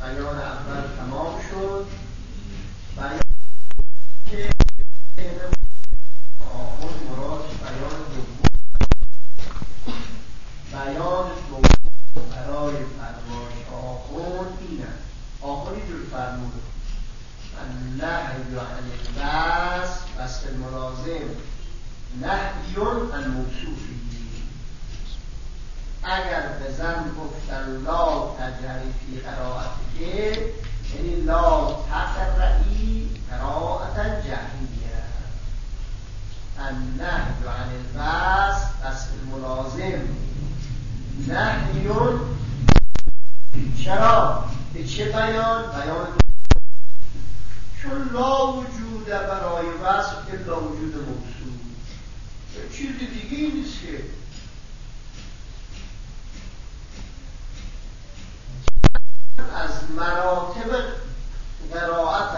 بیان اول تمام شد. بیان که آخر مراد بیان دوم. بیان دوم برای فرمایش آخر این است. آخر اینجور فرمود النهی عن الوصف وصف الملازم نهی عن موصوفی. اگر به زن گفتن لا تجهری فی قرائتک، یعنی لا تقرئی قراءة جهریه. النهی عن الوصف وصف الملازم نهی. چرا؟ به چه بیان؟ بیان چون لا وجود برای وصف الا وجود موصوف. چیز دیگه نیست که از مراتب قرائت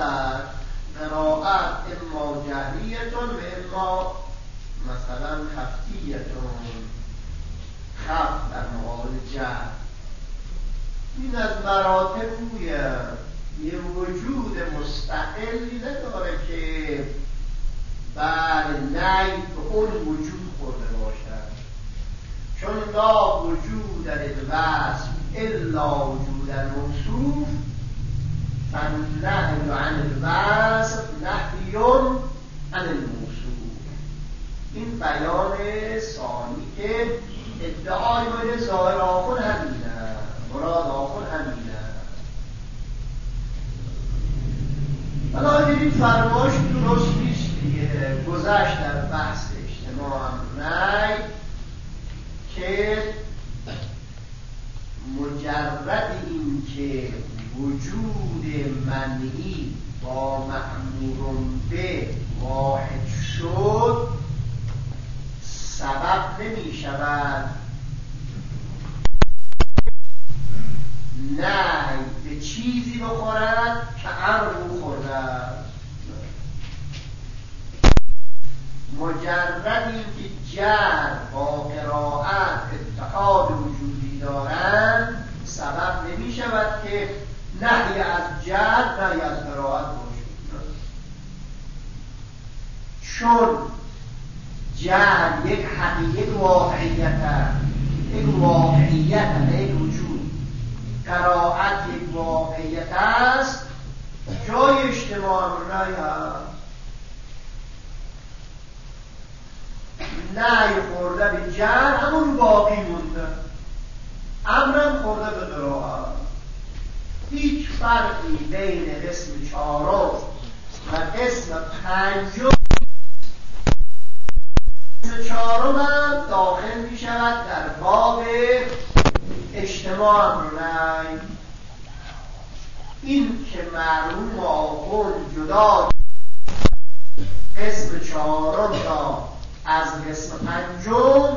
اما جهریتون و اما مثلا خفتیتون، خفت در مقابل جهر. این از مراتب یه وجود مستقلی نداره که بله نهی به اون وجود خورده باشد. چون لا وجود در الوصف الا وجود الموصوف، فالنهی عن الوصف نهی عن الموصوف. این بیان ثانی که ادعای باید ظاهر آخر همینه، مراد آخر همینه. حالا دیدید فرمایش درست نیست دیگه. گذشت در بحث اجتماع نهی که مجرد این که وجود منعی با مأمور به واحد شد سبب نمی شود نهی به چیزی بخورد که امر خورده است. مجرد این که جر با قرائت اتحاد وجودی دارند سبب نمی شود که نهی از جر نهی از قرائت باشد. چون جر یک حقیقت واقعیت نه یک وجود. قرائت یک واقعیت است، جای اجتماع نهی هست. نهی خورده به جر همون باقی مونده، امرم خورده به قرائت. هیچ فرقی بین قسم چهارم و قسم پنجم. قسم چهارم هم داخل می شود در باب اجتماع نهی. این که معلوم آخر جدا قسم چهارم را از قسم پنجم،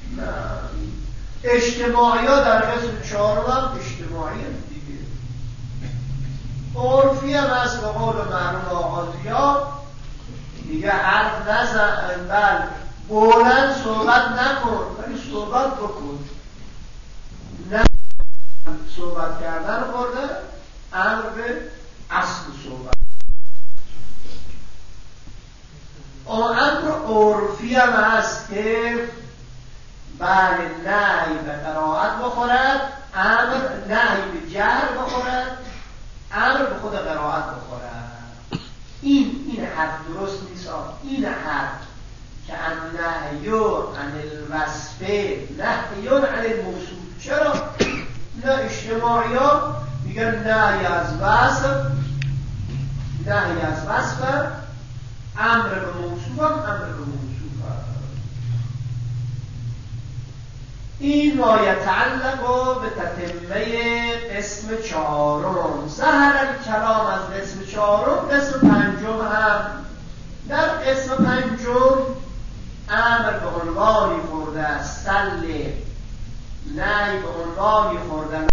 اجتماعی ها در قسم چهارم هم اجتماعی هم دیگه. عرفی هم از به قول معلوم آغازی ها دیگه حرف نزن، بل بلند صحبت نکن ولی صحبت بکن. نه صحبت کردن خورده امر به اصل صحبت. امر عرفی هم هست که بله نهی به قرائت بخورد، امر نهی به جهر بخورد، امر به خود قرائت بخورد. این حرف درست نیست. این حرف که النهی عن الوصف نهی عن الموصوف. چرا؟ نه اجتماعی ها میگن نهی از وصف امر به موصوف هم امر به موصوف هم. این ما یتعلق به تتمه قسم چهارم. ظهر الکلام از قسم چهارم قسم پنجم هم. در قسم پنجم امر به عنوانی خورده است، سل نهی به عنوانی خورده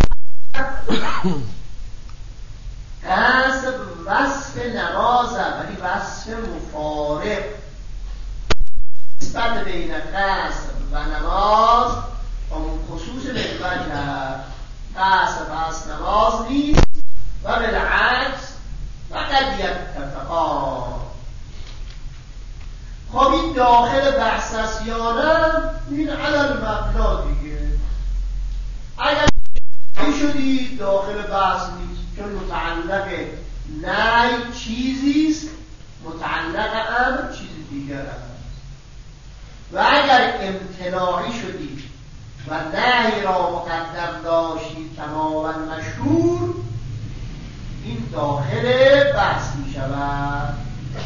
قصد وصف نمازه، ولی وصف مفارق. نسبت بین قصد و نماز اون خصوص بالوجه. قصد نماز نیست، داخل بحث است یا نه این علل مبنا دیگه. اگر شدی داخل بحث نیست، چون متعلق نهی چیزیست، متعلق امر چیز دیگر است. و اگر امتناعی شدی و نهی را مقدم داشتی تماما مشهور، این داخل بحث می شود.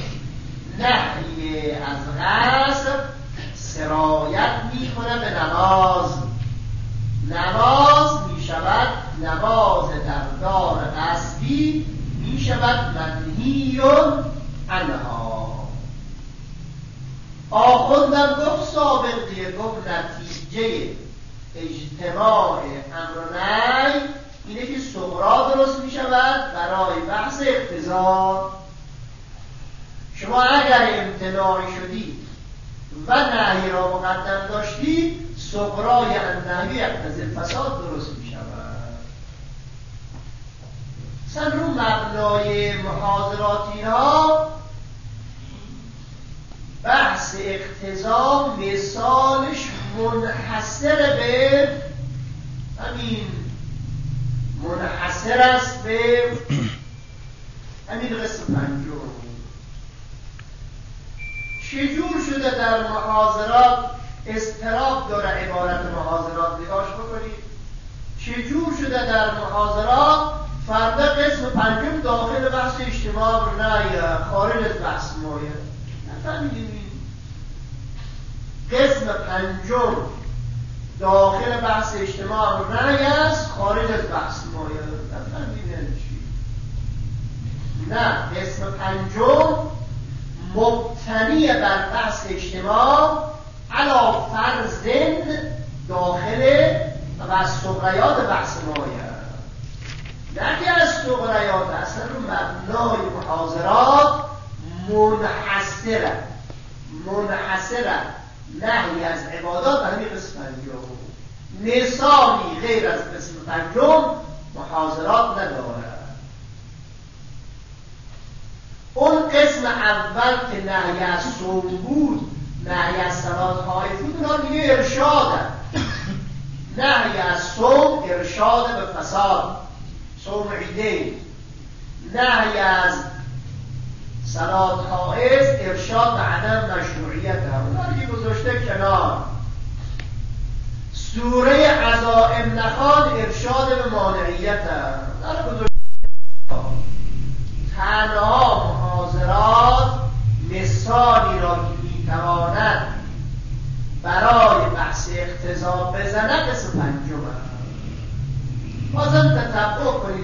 نهی از غصب سرایت می کنه به نماز. نماز می شود نماز در دار غصبی می شود منهی عنها. آخوندم گفت سابق دیگه، گفت نتیجه اجتماع امر و نهی اینه که صغرا درست می شود برای بحث اقتضا. شما اگر امتناعی شدی و نهی را مقدم داشتی، صغرای النهی یقتضی الفساد درست می شود. مثلا رو مبنای محاضراتی ها بحث اقتضا مثالش منحصر به همین، منحصر است به همین قسم پنجم. چجور شده در محاضرات اضطراب داره عبارت محاضرات، نگاش بکنید چجور شده در محاضرات فردا قسم پنجم داخل بحث اجتماع و نه خارج از بحث مایه. نفهمیدیم قسم پنجم داخل بحث اجتماع و نه است، خارج از بحث مایه. نفهمیدیم چی؟ نه، قسم پنجم مبتنی بر بحث اجتماع علا فرض داخل و از صغریات بحث مایه، نه که از صغریات، اصلا رو مبنای محاضرات منحصره نهی از عبادات همین قسم پنجم. مثالی غیر از قسم پنجم محاضرات نداره. اون قسم اول که نهی از صوم بود، نهی از صلات حائف بود، اونا دیگه ارشاده. نهی از صوم ارشاد به فساد، صوم عیدین. نهی از صلات حائف ارشاد به عدم مشروعیت، اونا دیگه گذاشته کنار. سوره عزائم نخوان ارشاد به مانعیت، اونا گذاشته تنها محاضرات مثالی را که میتواند برای بحث اقتضا بزنه قسم پنجم. بازم تتبع کنید.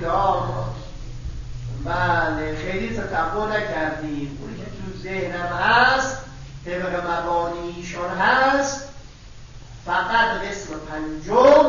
بله، خیلی تتبع نکردیم. اونی که تو ذهنم هست طبق مبانیشون هست، فقط قسم پنجم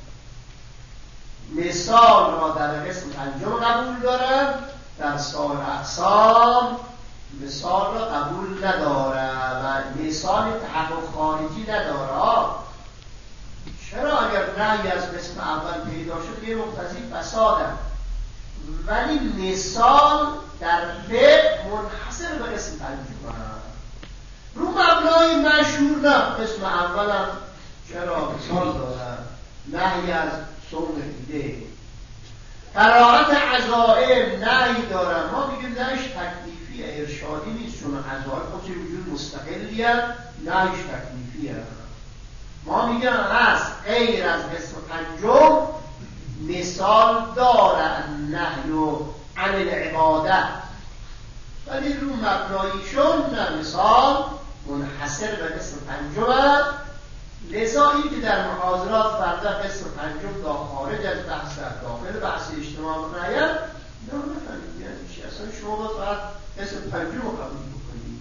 مثال را در قسم پنجم قبول دارم، در سایر اقسام مثال را قبول نداره و مثال تحقق خارجی نداره. چرا؟ اگر نهی از قسم اول پیدا شد یه مقتضی فساده، ولی مثال در فقه منحصر به قسم پنجم رو مبنای مشهور نه. قسم اول هم چرا مثال داره، نهی از صوم عیده. قرائت عزائم نهی دارن، ما میگیم نهیش تکلیفیه، ارشادی نیست، چون عزائم خودش وجود مستقلیه، نهیش تکلیفیه. ما میگیم هست غیر از قسم پنجم مثال داره نهی عن العبادت، ولی رو مبناییشون نه، مثال منحصر به قسم پنجم. لذا این که در محاضرات فردا قسم پنجم دا خارج از بحث داخل بحث اجتماع و نهی نه نفهمید یعنی چی. اصلا شما باید قسم پنجم رو قبول بکنید.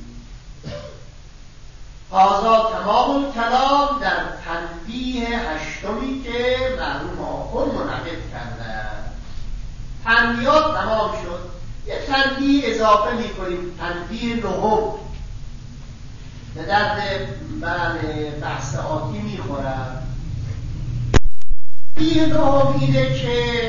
هذا تمام الکلام در تنبیه هشتمی که مرحوم آخوند منعقد کرده. تنبیهات تمام شد، یه تنبیه اضافه میکنیم، تنبیه نهم به درد بحث آتی میخورد. تنبیه نهم اینه که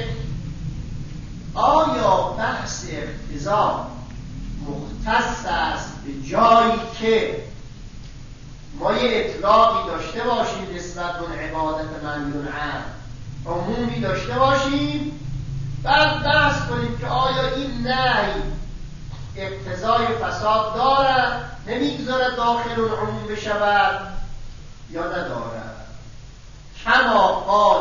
آیا بحث اقتضا مختص است به جایی که ما یه اطلاقی داشته باشیم نسبت به عبادت ممنون عام، عمومی داشته باشیم، بعد بحث کنیم که آیا این نهی اقتضای فساد دارد، نمیگذارد داخل العموم بشود یا ندارد. کما قال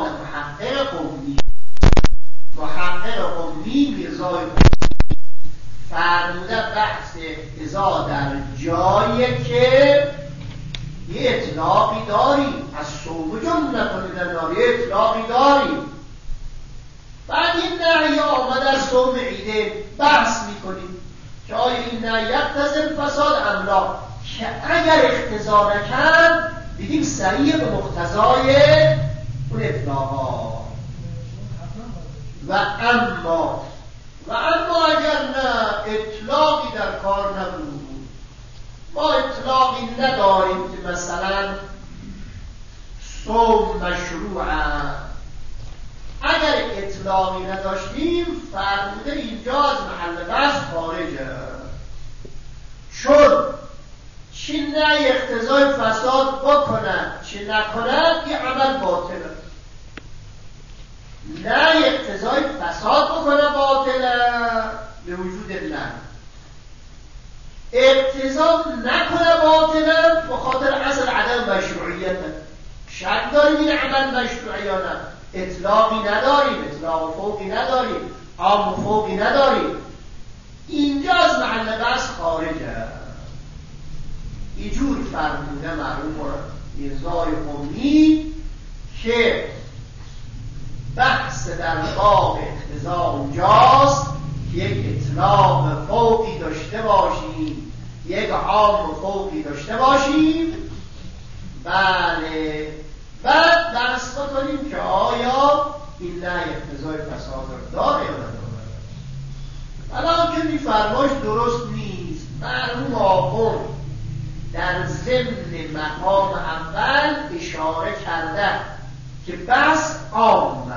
محقق قمی میرزای فرموده بحث اقتضا در جایی که یه اطلاقی داریم، از صوم جمله کنیدن داری اطلاقی داریم، بعد این نهی آمده از صوم عیدین، بحث میکنیم که آیا این نهی یقتضی الفساد ام لا، که اگر اقتضا نکرد دیدیم صحیح به مقتضای اون اطلاقا. و اما اگر نه اطلاقی در کار نبود، ما اطلاقی نداریم که مثلا صوم مشروع است، اگر اطلاقی نداشتیم فرموده اینجا از محل بحث خارجه، چون چی نه اقتضای فساد بکند چی نکند یه عمل باطله، نه اقتضای فساد بکنه باطله به وجود الله، اقتضا نکنه باطله به خاطر اصل عدم مشروعیت. شک داریم این عمل مشروع یا نه، اطلاقی نداریم، اطلاق فوقی نداریم، عام فوقی نداریم، اینجا از محل بحث خارجه. اینجور فرموده مرحوم میرزای قمی که بحث در باب اقتضا اونجاست که یک اطلاق فوقی داشته باشیم، یک عام فوقی داشته باشیم، بله، بعد بحث کنیم که آیا این نه اقتضای فساد داره یا نداره. الان که میفرمایش درست نیست. مرحوم آخوند در ضمن مقام اول اشاره کرده که بس عامه،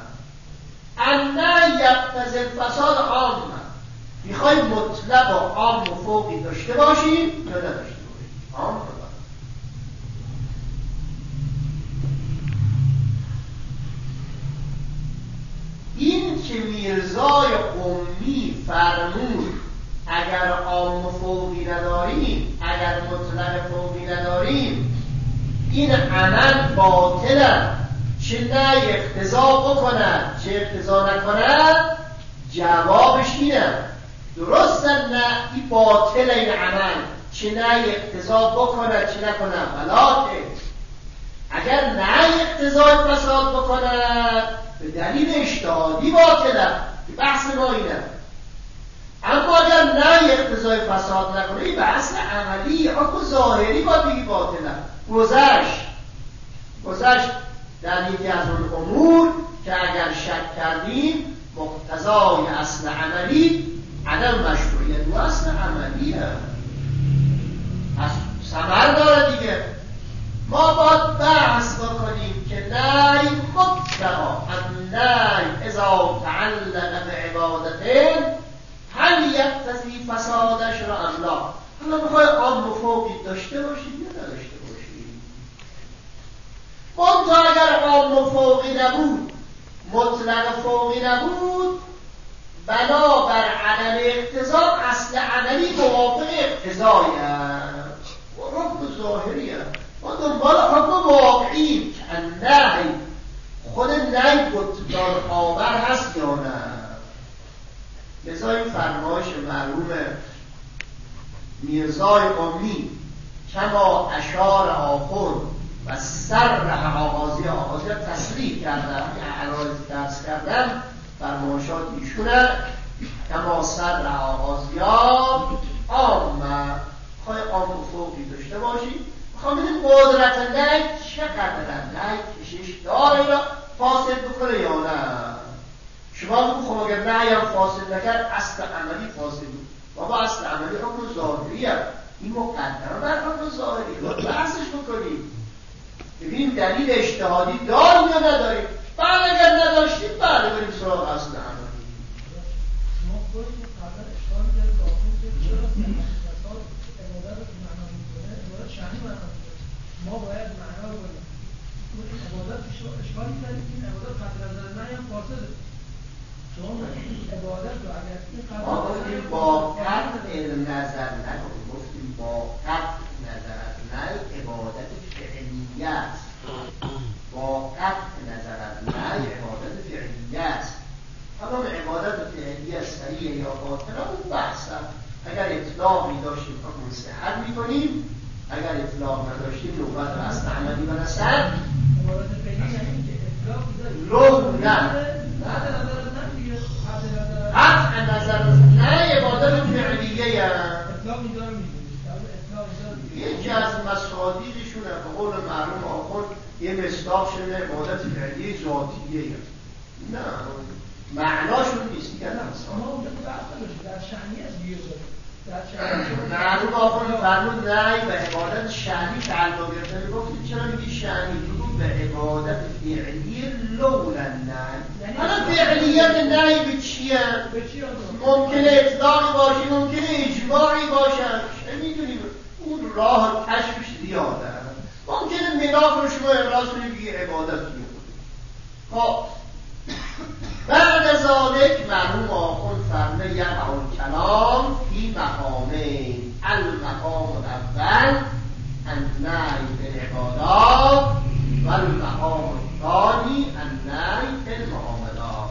انه یقتضی الفساد عامه، میخوایم مطلق و عام و فوقی داشته باشیم یا نداشته باشیم؟ عام. این که میرزای قمی فرمود اگر عام و فوقی نداریم، اگر مطلق فوقی نداریم، این عمل باطله، چه نه اقتضا بکند چه اقتضا نکند، جوابش اینه درست نه این باطل این عمل، چه نه اقتضا بکند چه نکند، ولیکن اگر نه اقتضای فساد بکند به دلیل اجتهادی باطله، بحث ما اینه. اما اگر نه اقتضای فساد نکنه این بحث عملی حکم ظاهری باید بگی باطله. گذشت در یکی از اون امور که اگر شک کردیم مقتضای اصل عملی عدم مشروعیت و اصل عملیه، پس ثمر داره دیگه. ما باید بحث بکنیم که نهی مطلقا، النهی اذا تعلق بعبادته هل یقتضی فسادش را ام لا. حالا میخوای عام و فوقی داشته باشیم یا نداشته باشیم؟ منتها اگر عام و فوقی نبود، مطلق فوقی نبود، بنابر عدم اقتضا اصل عملی موافق اقتضایی است و حکم ظاهری است. ما دنبال حکم واقعی که النهی خود نهی بطلان آور هست یا نه. لذا این فرمایش مرحوم میرزای قمی کما اشار آخوند و صرح آغازی تصریح کردن، عرایض درس کردن فرمایشات ایشونه، کما صرح آغازیان عامه. خواهی عام و فوقی داشته باشی، میخوام بدیم قدرت نهی چقدر نهی کشش داره یا فاسد بکنه یا نه. شما بگو خب اگر نهی هم فاسد نکرد اصل عملی فاسد بود. بابا اصل عملی حکم ظاهری هست، این مقدره بر حکم ظاهری باید بحثش بکنیم، ببینیم دلیل اجتهادی داریم یا نداریم. بعد اگر نداشتیم بعد بریم سراغ اصل عملی. شما خودتون قبلا اشکال دارید که چرا فساد عبادت رو معنا میکنه، عبادت شرعی معنا میکنه. علم نظر نکنیم، گفتیم با قطع نظر از نهی عبادت فعلیه است. با قطع نظر از نهی عبادت فعلیه است. اما عبادت فعلیه صحیح یا باطله اون بحثه. اگر اطلاقی داشتیم حکم صحت میکنیم، اگر اطلاق نداشتیم نوبت رو اصل عملی برسد. عبادت فعلی یعنی که اطلاق داریم لو نه قطع نظر نه عبادت فعلیه اطلاقی داریم. یکی از مصادیقشون به قول معلوم آخر یه مصداق شده عبادت فعلیه ذاتیه. نه معناشون نیست دیگه. نه ما اونجا در شأنی از بیوزاری معلوم آخر فرمود نهی به عبادت شأنی تعلق گرفته. گفتید چرا میگی شأنی؟ بگو به عبادت فعلی لولا نهی. حالا فعلیت نهی به چیه؟ ممکنه اطلاقی باشه، ممکنه اجماعی باشه، چه میدونیم؟ اون راه کشفش زیاده. ممکنه مناق رو شما ابراز کنید بگی عبادت میکنید. خب بعد ذالک مرحوم آخوند فرمه یقع الکلام فی مقامین. المقام الاول النهی فی العبادات و المقام الثانی النهی فی المعاملات.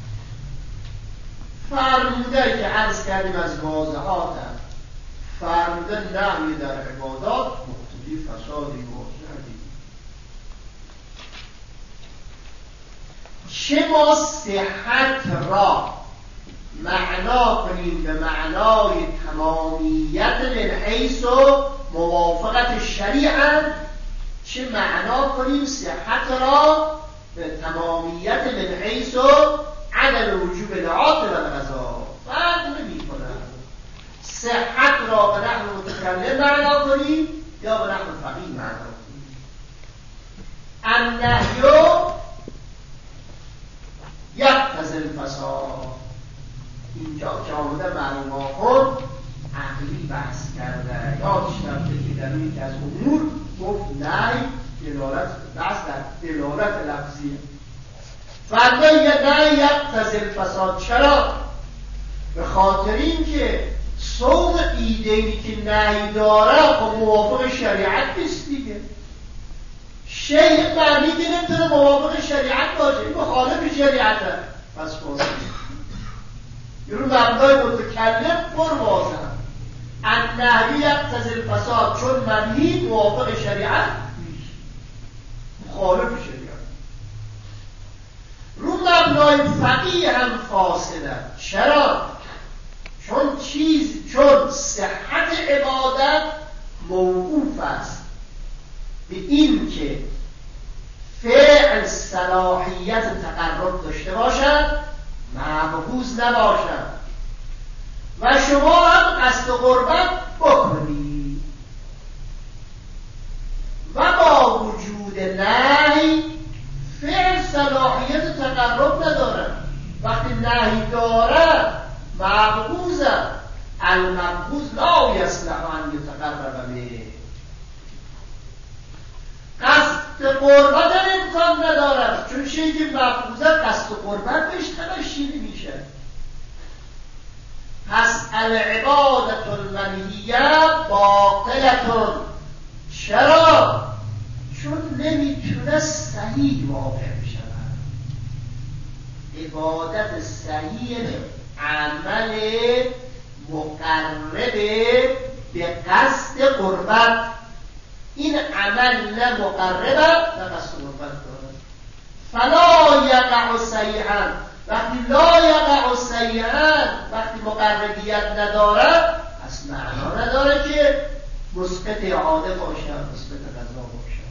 فرموده که عرض کردیم از واضحات فرموده نهی در عبادات مقتضی فسادی واضحی. چه ما صحت را معنا کنیم به معنای تمامیت من حیث و موافقت شریعت، چه معنا کنیم صحت را به تمامیت من حیث و عدم وجوب العاطل و الغذا. فرق نمی کنه صحت را به نحو متکلم معنا کنیم یا به نحو فقیه معنا کنیم. النهی یقتضی الفساد. اینجا که آمده معلوم آخر عقلی بحث کرده. یادش رفته که در این که از امور گفت نهی دلالت بحث در دلالت لفظیه. فرمه نهی یقتضی الفساد. چرا؟ به خاطر این که صوم ایده‌ای که نهی داره خب موافق شریعت نیست دیگه. شیء معنی که نمیتونه موافق شریعت باشه، این مخالف شریعته. پس فرصت یه رو مبنای متکلم پر واضح النهی یقتضی الفساد، چون منهی موافق شریعت نیست، مخالف شریعت. رو مبنای فقیه هم فاسده. چرا؟ چون صحت عبادت موقوف است به این که فعل صلاحیت تقرب داشته باشد، مبغوض نباشد و شما هم قصد قربت بکنید و با وجود نهی فعل صلاحیت تقرب ندارد. وقتی نهی دارد مبغوض، المبغوض لا یصلح ان یتقرب به. قصد قربت امکان ندارد، چون شیء که مبغوضه قصد قربت بهش تبشیر میشه. پس العبادت المنهیه باطلة. چرا؟ چون نمیتونه صحیح واقع بشود. عبادت صحیح عمل مقرب به قصد قربت. این عمل نه مقربه نه قصد قربت داره. فلا یقع صحیحا. وقتی لا یقع صحیحا، وقتی مقربیت نداره، پس معنا نداره که مثبت اعاده باشه، مثبت قضا باشه.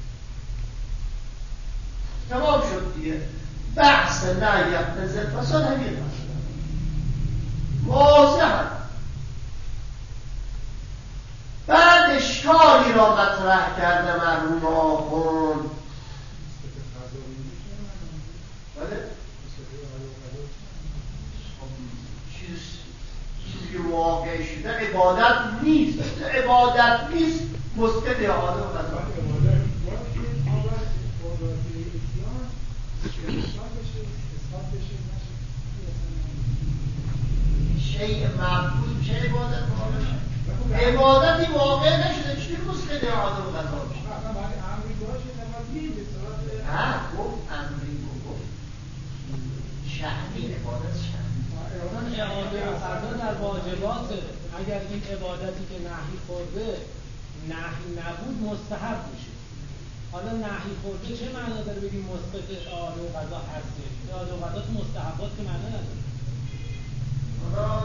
تمام شد دیگه. بحث نه یقتضی الفساد همین بحث واضح. بعد اشکالی را مطرح کرده مرحوم آخوند. بله؟ چیزی که واقع شده عبادت نیست. عبادت نیست مسکت اعاده و قضا. شیء مبغوض چه عبادت واقع شد؟ عبادتی واقع نشده چی مسقط اعاده و قضا بشه؟ نه گفت امری گفت شأنی عبادت شأنی اعاده و قضا در واجباته. اگر این عبادتی که نهی خورده نهی نبود مستحب میشه. حالا نهی خورده چه معنا داره بگیم مسقط اعاده و قضا هستش؟ اعاده و قضا تو مستحبات که معنا نداره. حالا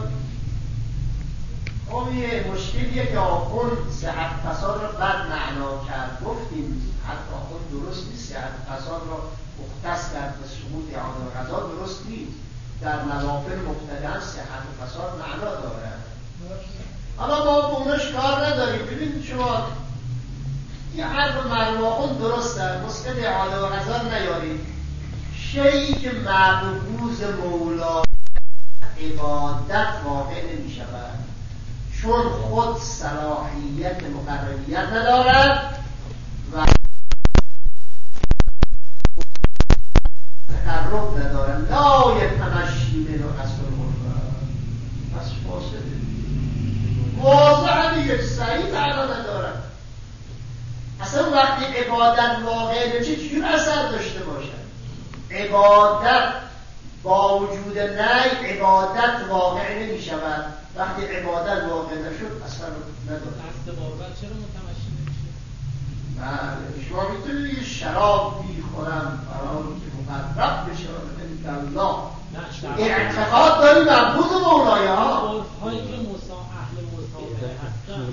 خب یه مشکلیه که آخون صحت فساد رو بد معنا کرد. گفتیم حتی آخون درست نیست، صحت فساد رو مختص کرد به سقوط اعاده و قضا درست نیست. در نوافل مبتدأ صحت و فساد معنا داره. حالا ما با اونش کار نداریم. ببینید شما یه حرف مرواخون درسته، مسقط اعاده و قضا نیارید. شیئی که مبغوض مولا عبادت واقع نمی شود چون خود صلاحیت مقرریت ندارد و تقرب ندارد. لا یتمشی منو اصل القربان پس فاسده واضح دیگه صحیح معنا ندارد. اصلا وقتی عبادت واقع نمیشه چجور اثر داشته باشد؟ عبادت با وجود نهی عبادت واقع نمی شود. وقتی عبادت واقع نشد اثر نداره. قصد قربت چرا متمشی نمیشه؟ بله شما میتونید یه شراب میخورم برای که مقرب بشه الله اعتقاد داری مبغوض مولای ها عرف‌هایی که اهل مسامحه هستن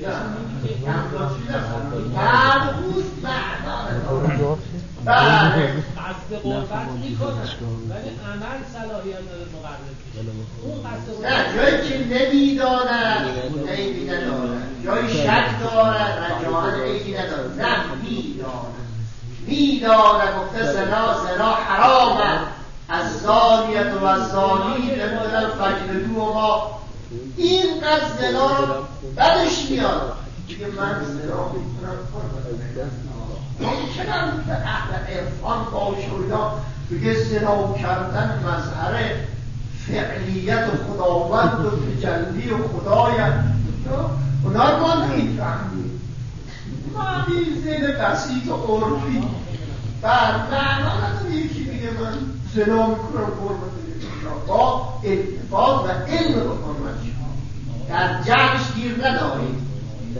مبغوض معنا نداره. بله قصد قربت میکنن ولی عمل صلاحیت نداره مقرب بشه. اون قصد نه جایی که نمیداند عیبی ندارد، جایی شک دارد رجاعت عیبی ندارد. نه میداند گفته زنا حرامه از زانیت و از زانی نمیدونم فجلدو و ما این قصد زنا رو بدش میاد دیگه من زنا میتونم ممکنم به اهل عرفان باشه و یا بگه زنا کردن مظهر فعلیت و خداوند و تجلی و خدایت اونا ما نمیفهمیم. ما زین بسیط و عرفی بر معنا نداره یکی میگه من زنا میکنم قربت با اتفاق و علم بکنم در جمعش گیر نداریم.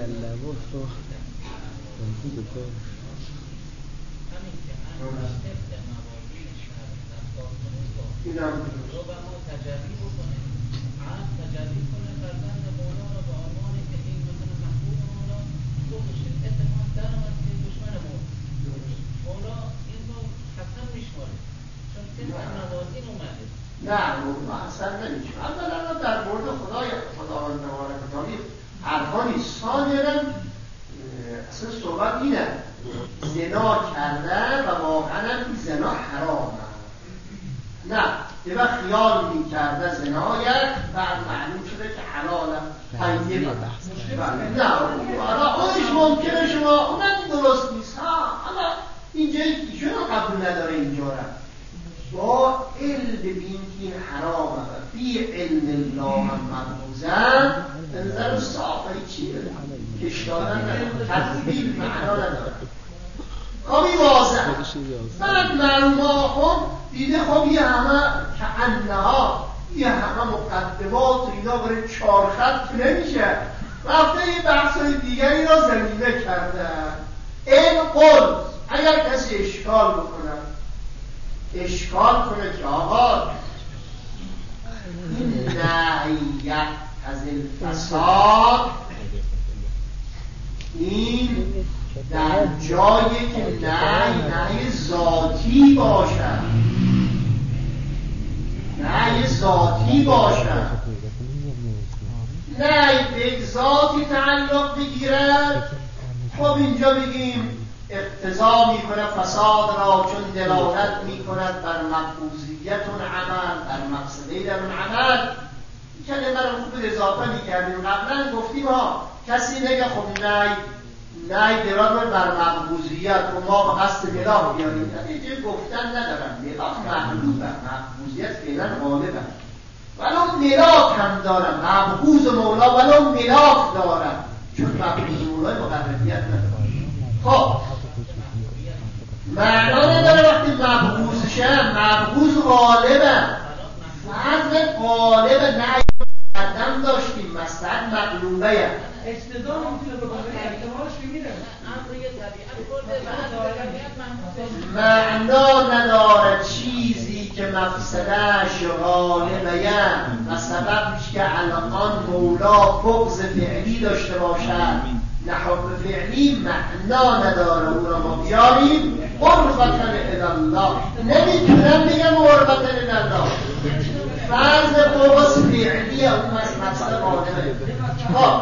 اینم تجلی بکنه عام تجلی کنه فرزند مولا رو به عنوانی که این مثلا محبوب مولا تو بشه اتفاق در آمد که دشمن مولا این رو حسن میشماره چون طبق نوازین اومده. نه اون حسن نمیشه. اولا در مورد خداوند تبارک و تعالی حرفا نیست. ثانیاً اصلا صحبت اینه زنا کردن و واقعا این زنا حرامه. نه یه وقت خیال میکرده زنایت بعد معلوم شده که حلاله طیبه. نه حالا اونش ممکنه شما اونم درست نیست. حالا اینجا ایشون قبول نداره اینجا را با علم ببین که این حرامه و بی علم الله هم مرموزن نظر صافه چیه کش دادن نداره تطبیل معنا نداره. خبی واضح بعد معلوم آخون دیده خب یه همه که انها یه همه مقدمات اینا برای 4 خط نمیشه رفته یه بحثای دیگری را زمینه کرده. این قول اگر کسی اشکال کنه که آقا این نهیت از الفساد این در جایی که نهی ذاتی باشد نهی ذاتی باشد نهی به ذاتی تعلق بگیرد خب اینجا بگیم اقتضا میکنه فساد را چون دلالت میکند بر مقبوضیت اون عمل بر مقصده در اون عمل. کلمه رو خوب اضافه میکردیم قبلا گفتیم کسی نگه خب نه دلالت بر مقبوضیت و ما به قصد ملاح بیاریم اینجا گفتن ندارم ملاح محلوبه مقبوضیت فعلا غالبه ولو ملاک هم دارن، مبغوض مولا ولو ملاک دارن، چون مبغوض مولای مقربیت ندارن. خب معنا نداره وقتی مبغوض شن، مبغوض غالبن، فرض غالب نه قدم داشتیم مصلحت مقلوبه هم استدام میتونه بکنه احتمالش که میره معنا ندارد چیزی که مفسدهش غالبه و سببش که الان مولا بغض فعلی داشته باشد نه حب فعلی معنا نداره. او را ما بیاریم قربتن الالله، نمیتونم بگم قربتن الالله، فرض بغض فعلی اون مفسد غالبه. خب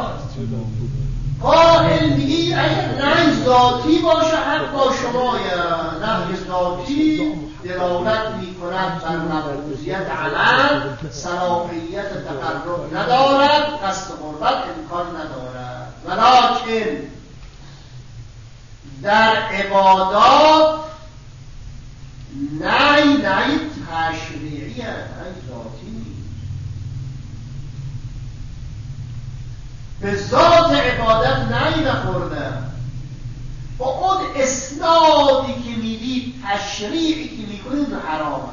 قائل میگی اگر نهی ذاتی باشه حق با شما، یا نهی ذاتی دلالت میکند بر مبغوضیت عمل، صلاحیت تقرب ندارد، قصد قربت امکان ندارد. ولکن در عبادات نهی تشریعی نهی ذاتی به ذات عبادت نهی نخورده، با اون اسنادی که میدید تشریعی که میکنید حرامه.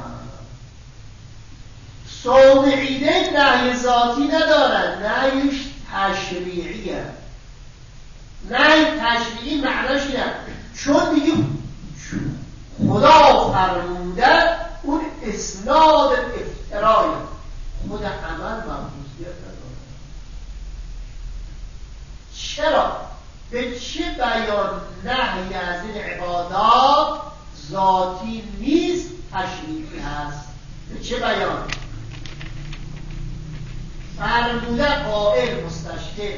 صوم عیدین نهی ذاتی ندارد، نهیش تشریعیه. نهی تشریعی معناش اینه چون میگی خدا فرموده، اون اسناد افترای خود عمل مبغوضیت نداره. چرا؟ به چه بیان نهی از این عبادات ذاتی نیست تشریعی هست؟ به چه بیان؟ فرموده قائل مستشکل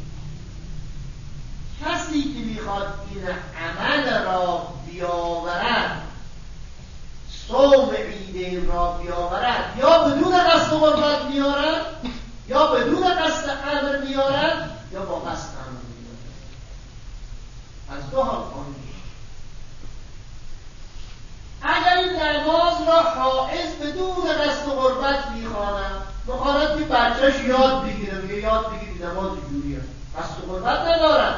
کسی که میخواد این عمل را بیاورد، صوم عیدین را بیاورد، یا بدون قصد قربت میارد، یا بدون قصد امر میارد، یا با قصد امر میارد. از دو حال قانون. اگر این نماز را حائز بدون قصد قربت میخواند که بچهش یاد بگیره، میگه یاد بگیری نماز جوریه، قصد قربت ندارد.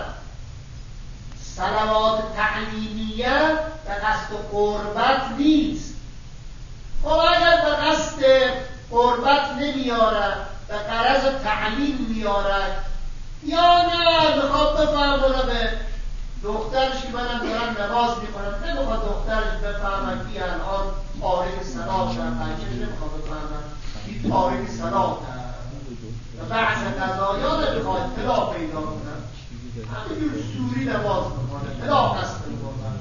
صلوات تعلیمیه به قصد قربت نیست. خب اگر به قصد قربت نمیارد، به غرض تعلیم میارد، یا نه میخواد بفهمونه به دخترش که منم دارم نماز میکنم، نمیخواد دخترش بفهمد که الان تاریک صلاح شد، بچهش نمیخواد بفهمد که تاریک صلاح و بعض قضایان نمیخواد اطلاع پیدا کنم، همینجور سوری نماز میکنه، اطلاع قصد قربت.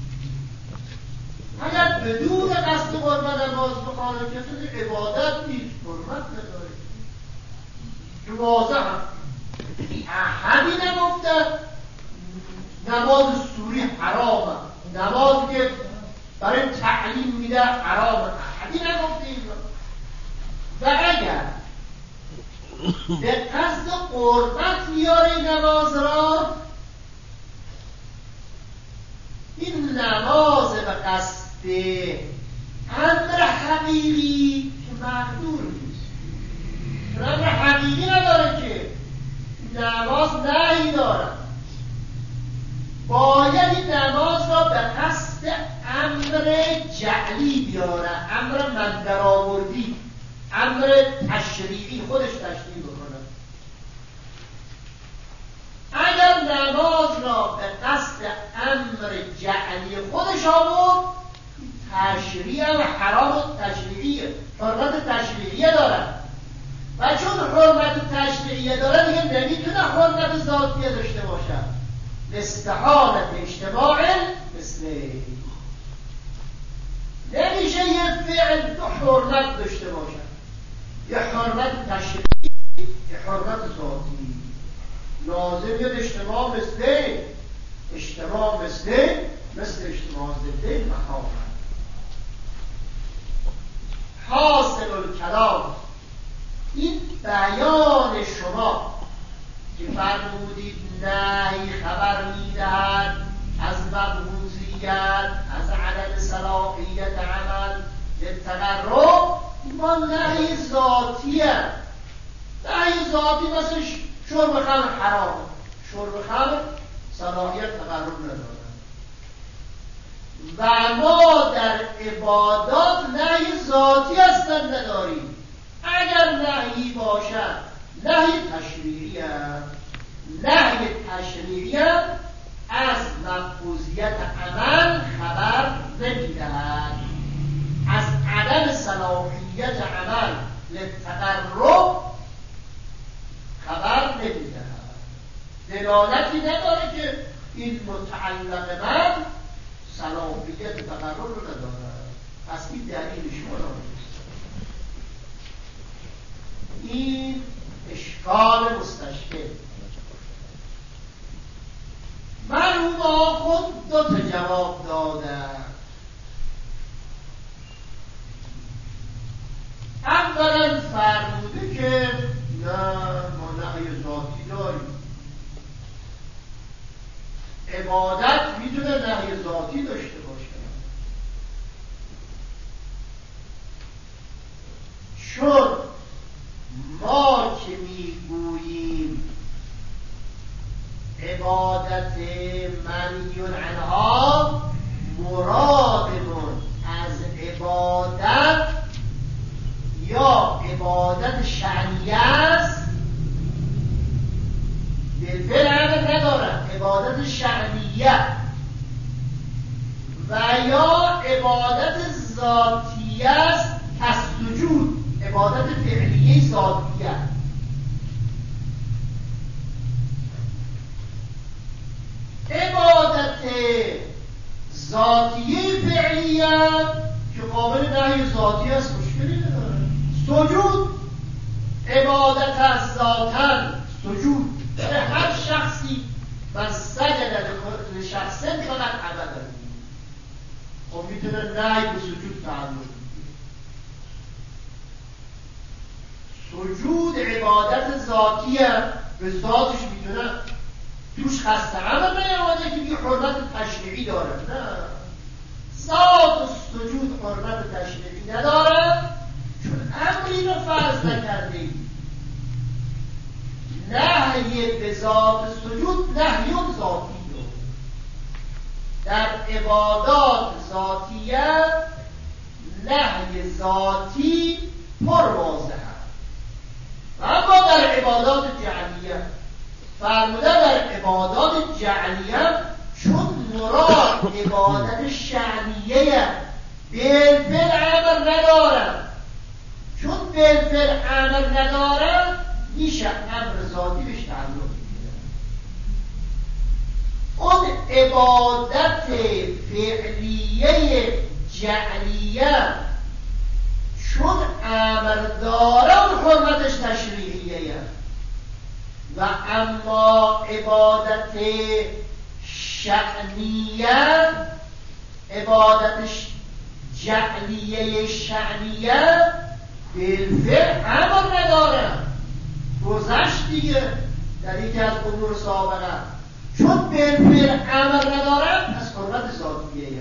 اگر بدون قصد قربت نماز بخوانه کسی عبادت نیست، قربت نداره که واضح هم احدی نگفته نماز سوری حرامه، نمازی که برای تعلیم میده حرامه، احدی نگفته این را. و اگر به قصد قربت میاره نماز را، این نماز به قصد امر حقیقی که مقدور نیست، امر حقیقی نداره که نماز نهی داره، باید این نماز را به قصد امر جعلی بیاره، امر من درآوردی، امر تشریعی خودش تشریع بکنه. اگر نماز را به قصد امر جعلی خودش آورد، تشریع و حرام و تشریعیه، حرمت تشریعیه داره، و چون حرمت تشریعیه داره دیگه نمیتونه حرمت ذاتیه داشته باشه. استحالت اجتماع مثل نمیشه یه فعل دو حرمت داشته باشه، یه حرمت تشریعی یه حرمت ذاتی. لازم یه اجتماع مثل اجتماع ضده محرمت. حاصل الکلام این بیان شما که فرمودید نهی خبر میدهد از مبغوضیت، از عدم صلاحیت عمل به تقرب، ما نهی ذاتیه. نهی ذاتی مثل شرب خمر حرامه. شرب خمر صلاحیت تقرب نداره و ما در عبادات نهی ذاتی اصلا نداریم. اگر نهی باشد نهی تشریعی است. نهی تشریعی از مقبوضیت عمل خبر نمی‌دهد، از عدم صلاحیت عمل للتقرب خبر نمی‌دهد. دلالتی نداره که این متعلق من صلاحیت تقرب رو نداره. پس این دلیل شما نیست. این اشکال مستشکل. مرحوما خود دو تا جواب دادن. اولا فرموده که نه ما نهی ذاتی داریم. عبادت میتونه نهی ذاتی داشته باشه، چون ما که میگوییم عبادت منهی عنها مرادمون از عبادت یا عبادت شرعیه است، بالفعل عمل ندارد. عبادت شرعیه و یا عبادت ذاتیه است، السجود عبادت فعلیه ذاتیه. عبادت ذاتیه فعلیه که قابل نهی ذاتی است مشکلی نداره. سجود عبادت از ذاتن، سجود به هر شخصی و سجد لشخص فقط عبد. خب میتونه نهی به سجود تعلق. سجود عبادت ذاتیه، به ذاتش میتونه توش خسته عمل نیامده که بی حرمت تشریعی داره. نه، ذات سجود حرمت تشریعی نداره چون امری رو فرض نکرده ای. نهی به ذات سجود نهی ذاتی داره. در عبادات ذاتیه نهی ذاتی پرواضح است. و اما در عبادات جعلیه فرموده در عبادات جعلیه چون مراد عبادت شأنیه بالفعل عمل ندارد، چون بالفعل عمل ندارد میشه امر ذاتی بهش تعلق میگیره. اون عبادت فعلیه جعلیه چون امر داره اون حرمتش تشریعیه. و اما عبادت شأنیه، عبادت جعلیه شأنیه بالفعل امر نداره. گذشت دیگه در یکی از امور سابقه، چون بالفعل امر نداره پس حرمت ذاتیه.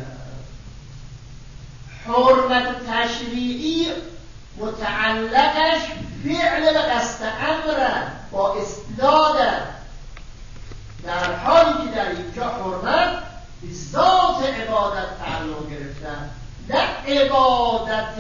حرمت تشریعی متعلقش فعل به قصد امره با استداد، در حالی که در اینجا حرمت به ذات عبادت تعلق گرفتن، نه عبادت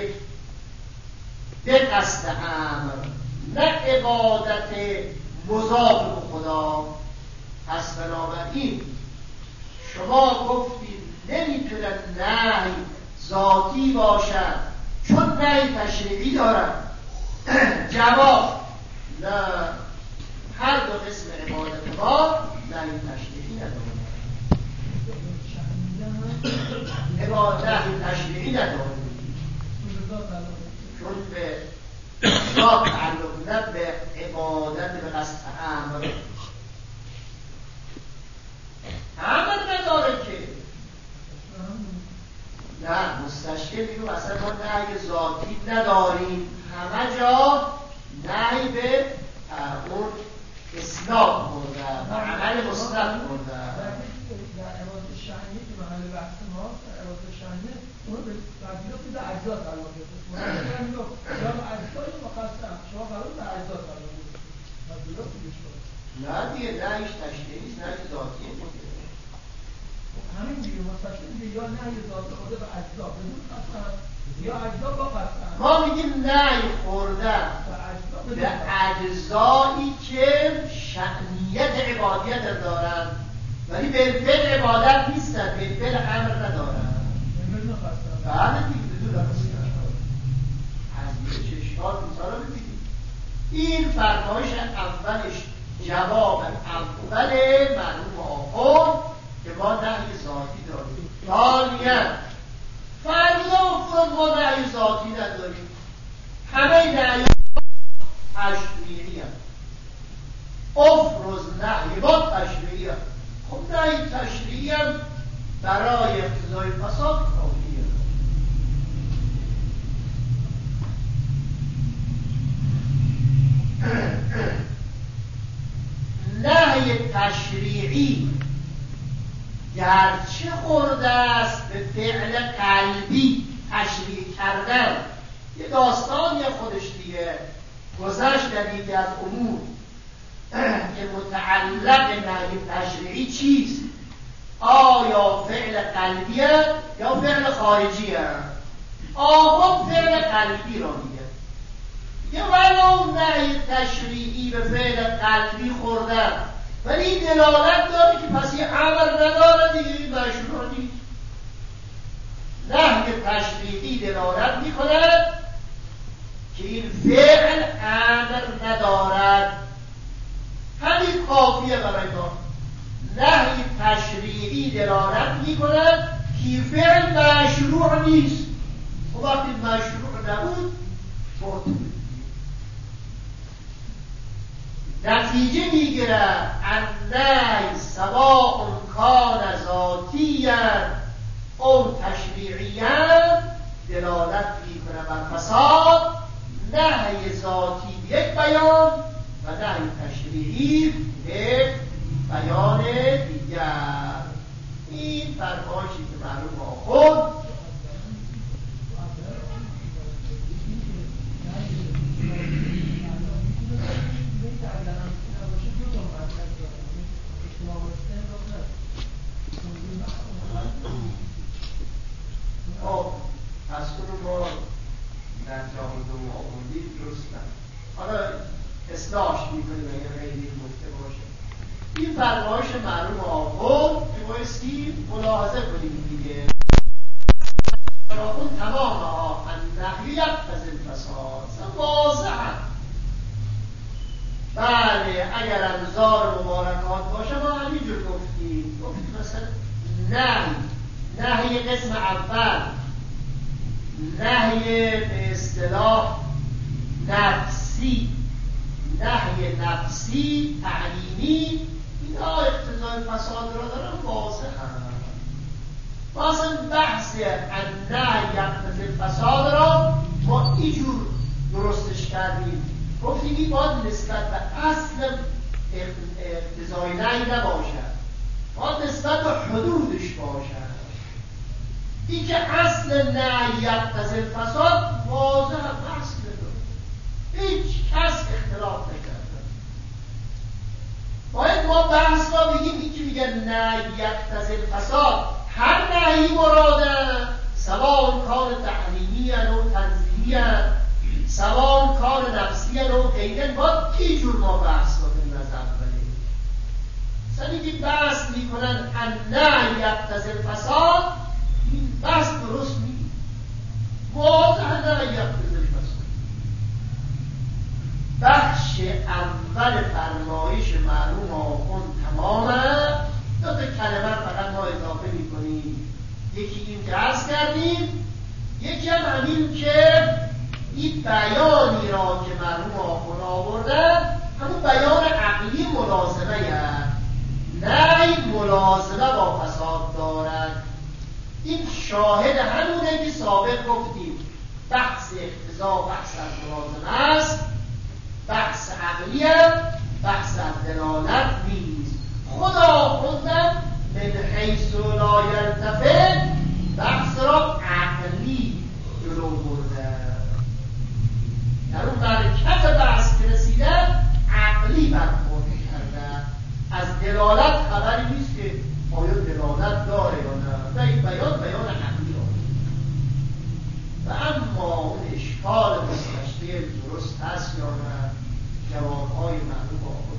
به قصد امر، نه عبادت مضاف به خدا. پس بنابراین شما گفتید نمیتونه نهی ذاتی باشد چون نهی تشریعی دارد. جواب نه، هر دو قسم عبادت ما نهی تشریعی ندارد. عبادت نهی تشریعی ندارد چون به ذات تعلق نه به عبادت به قصد امر. امر نداره که نه، مستشکل میگو اصلا ما نهی ذاتی نداریم، همه جا نهی به اون اسلام برده و عمل مسند برده. در عبادت شأنی که محل بحث ما عبادت شأنی اون به تبدیل به اجزا تعلق گرفته. نهیش تشریعی است، نهی ذاتیه. همین دیگه مستقیم دیگه، یا نهی ذات خورده به اجزا بدون قسم یا اجزا با قسم. ما میگیم نهی خوردن به اجزایی که شأنیت عبادیت دارن ولی بالفعل عبادت نیستن، بالفعل امر ندارن. بله دیگه بدون قسم. از یه چشمات مثال رو ببینید. این فرمایش اولش جواب اول معلوم آخر که ما نهی ذاتی داریم. ثانیاً فرضا افتاد ما نهی ذاتی نداریم، همه نهی تشریعی هم افرز نهی ما تشریعی هم. خب نهی تشریعی هم برای اقتضای فساد کافیه. نهی تشریعی گرچه خورده است به فعل قلبی تشریع کردن، یه داستانی خودش دیگه گذشت در یکی از امور که متعلق نهی تشریعی چیست؟ آیا فعل قلبیه یا فعل خارجیه؟ آقا فعل قلبی را میگه. یه ولو نهی تشریعی به فعل قلبی خورده ولی دلالت داره که پس یه امر نداره دیگه، مشروع نیست. نهی تشریعی دلالت میکنه که این فعل امر ندارد، همین کافیه برای ما. نهی تشریعی دلالت میکنه که فعل مشروع نیست. و وقتی مشروع نبود نتیجه میگیره النهی سواء کان ذاتیا او تشریعیا، دلالت میکنه بر فساد نهی ذاتی به یک بیان و نهی تشریعی به بیان دیگر. این فرمایشی که معلوم آخر از اون ما در جامعه آموندی درست نم حالا اصلاحش میکنیم اگر غیری گفته باشه. این فرمایش معلوم آخر که بایستی ملاحظه کنیم دیگه. اون تمام ها النهی یقتضی الفساد واضح. بله اگر انظار مبارکات باشه ما همینجور گفتیم مثلا نهی قسم اول، نهی به اصطلاح نفسی، نهی نفسی تعلیمی، اینا اقتضای فساد را دارن واضح هم. ما اصلا بحث النهی یقتضی الفساد را ما اینجور درستش کردیم، گفتیم این باید نسبت به اصل اقتضای نهی نباشد، باید نسبت به حدودش باشد. این که اصل نهی یقتضی الفساد واضح بحث نداره، هیچ کس اختلاف نکرده. باید ما بحث را بگیم این که میگه نهی یقتضی الفساد هر نهی مراده، سواء کان تحریمی او تنزیهی سواء کان نفسی او غیره، باید کی جور ما بحث را کنیم از اولی. مثلا اینکه بحث میکنن النهی یقتضی الفساد، این بحث درست نیست، واضح نهی یقتضی الفساد. بخش اول فرمایش معلوم آخون تمامه. دو تا کلمه فقط ما اضافه میکنیم، یکی این که عرض کردیم، یکی هم همین که این بیانی را که معلوم آخون آورده همون بیان عقلی ملازمه هست، نه ملازمه با فساد دارد. این شاهد همونه که سابق گفتیم بحث اقتضا بحث از ملازمه است، بحث عقلی هم بحث از دلالت نیست. خدا خوندم من حیث لا یلتفت بحث را عقلی جلو برده. در اون دلالت خبری نیست که آیا دلالت داره یا نه، و این بیان حقیقی و اما اون اشکال گذشته درست هست یا نه، جوابهای معلوم با